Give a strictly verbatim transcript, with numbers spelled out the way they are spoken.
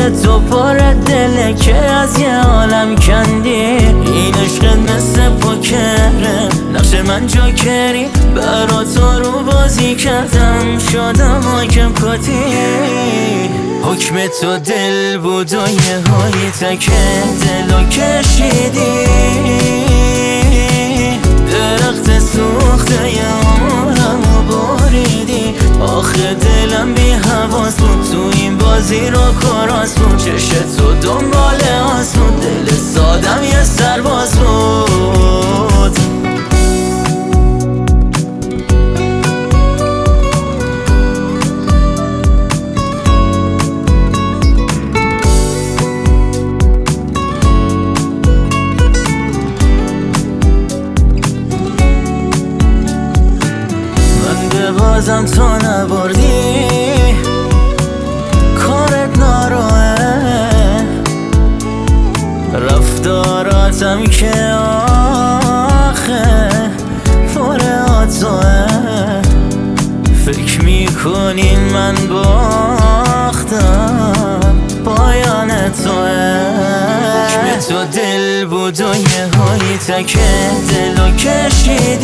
تو پر دله که از یه عالم کندی. این عشقت مثل پوکره، نقش من جاکری، برا تو رو بازی کردم شدم حاکم کتی. حکم تو دل بود و یه هایی تک دلو کشیدی. درخت سوخته یه عمرمو بریدی. آخه دلم بی حواس بود، تو این بازی رو کراس بود. چشت تو دنبال آسمون، دل سادم یه سرباز بود. بازم تو نبردی، کارت ناروه، رفتاراتم که آخه پر آتوه. فکر میکنی من باختم، پایان توه. حکم تو دل بود و یه هایی تک دلو کشید.